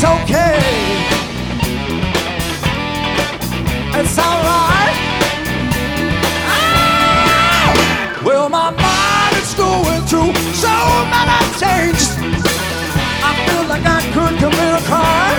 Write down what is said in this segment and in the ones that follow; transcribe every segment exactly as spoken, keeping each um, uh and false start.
it's okay. It's alright. Ah! Well, my mind is going through so many changes. I feel like I could commit a crime.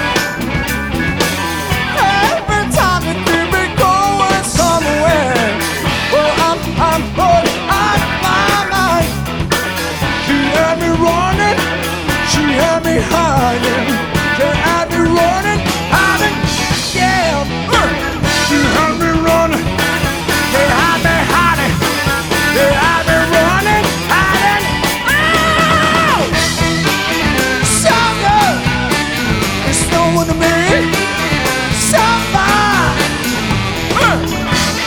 Every time you keep me going somewhere. Well, I'm, I'm going out of my mind. She had me running, she had me hiding. She had me running, hiding, yeah. Uh. She had me running, she had me hiding. She had me running, hiding. Oh! So good, it's no one to me. So fine. Uh.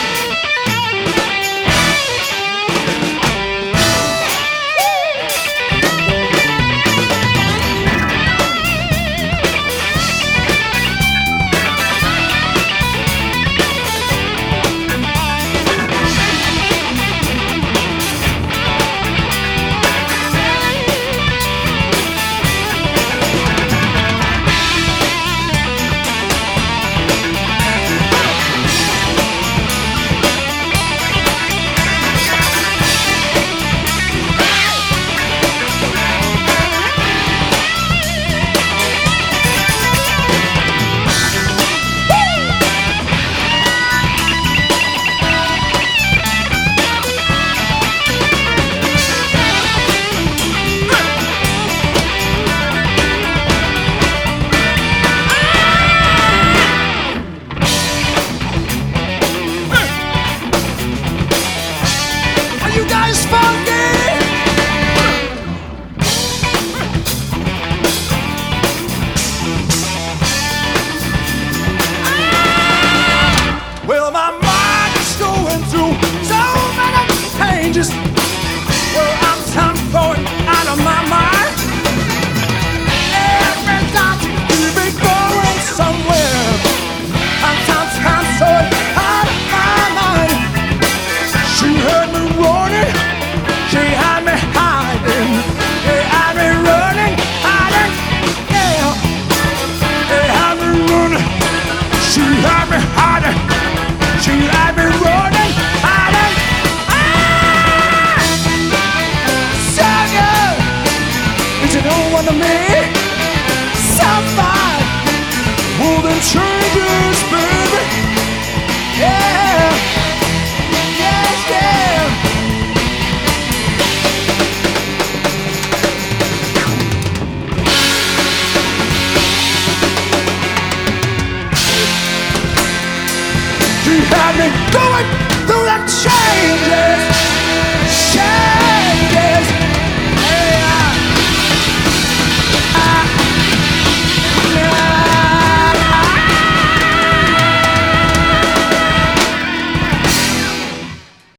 Well, I'm time going out of my mind. Every time you keep me going somewhere. I'm time, time going out of my mind. She had me running, she had me hiding. She had me running, hiding, yeah. She had me running, she had me hiding. She had me running, hiding. You don't want to me somebody holding changes, baby. Yeah, yes, yeah. She had me going through the changes.